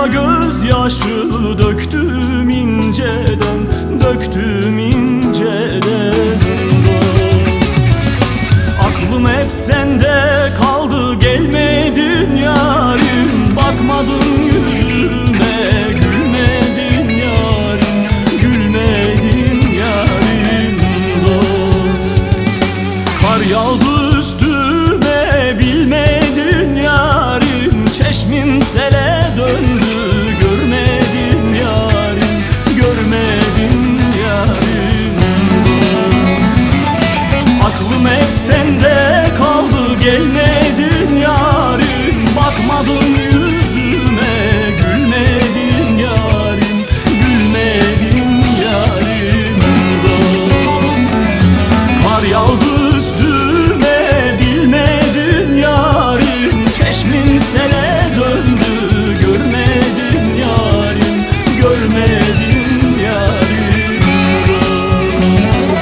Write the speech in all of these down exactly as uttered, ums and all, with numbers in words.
gözyaşı döktüm inceden, döktüm inceden dost. Aklım hep sende kaldı, gelmedin yarim, bakmadın yüzüme, gülmedin yarim, gülmedin yarim dost. Kar yağdı üstüme, bilmedin yarim, çeşmin sele döndü, görmedin yarim, görmedin yarim dost. Aklım hep sende kaldı, gelmedin yarim, bakmadın yüzüme, gülmedin yarim, gülmedin yarim dost. Kar yağdı üstüme, bilmedin yarim, çeşmin sele döndü, görmedin yarim, görmedin yarim dost.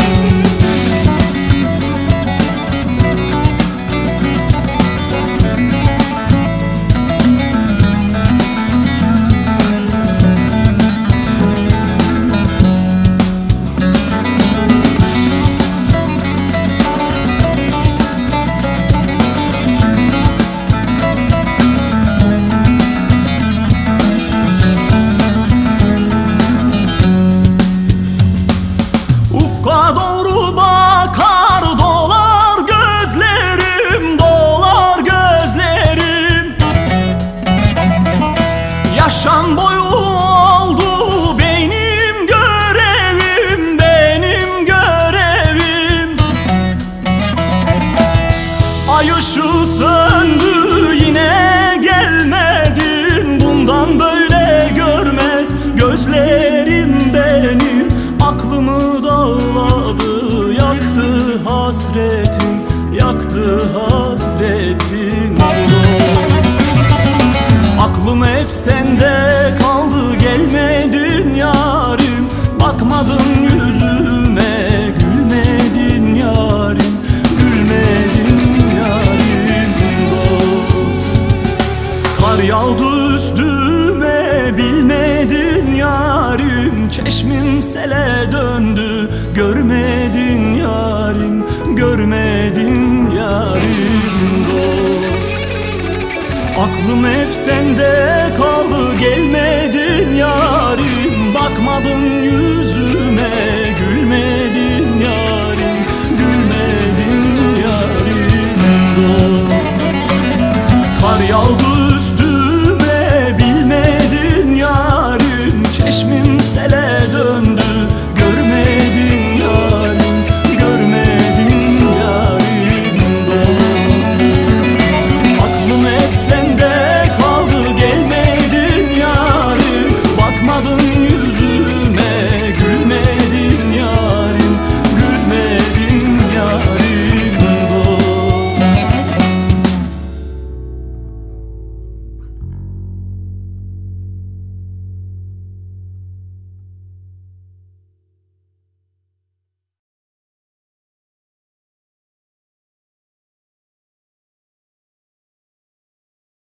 Ufka doğru bakar, dolar gözlerim, dolar gözlerim. Yaşam boyu oldu benim görevim, benim görevim. Ay ışığı söndü, yine gelmedin, bundan böyle görmez gözlerim benim. Aklımı dağladı, yaktı hasretin, yaktı hasretin dost. Aklım hep sende kaldı, gelmedin yarim, bakmadın yüzüme, gülmedin yarim, gülmedin yarim dost. Kar yağdı üstüme, bilmedin yarim, çeşmim sele döndü, görmedin yarim, görmedin yarim dost. Aklım hep sende kaldı, gel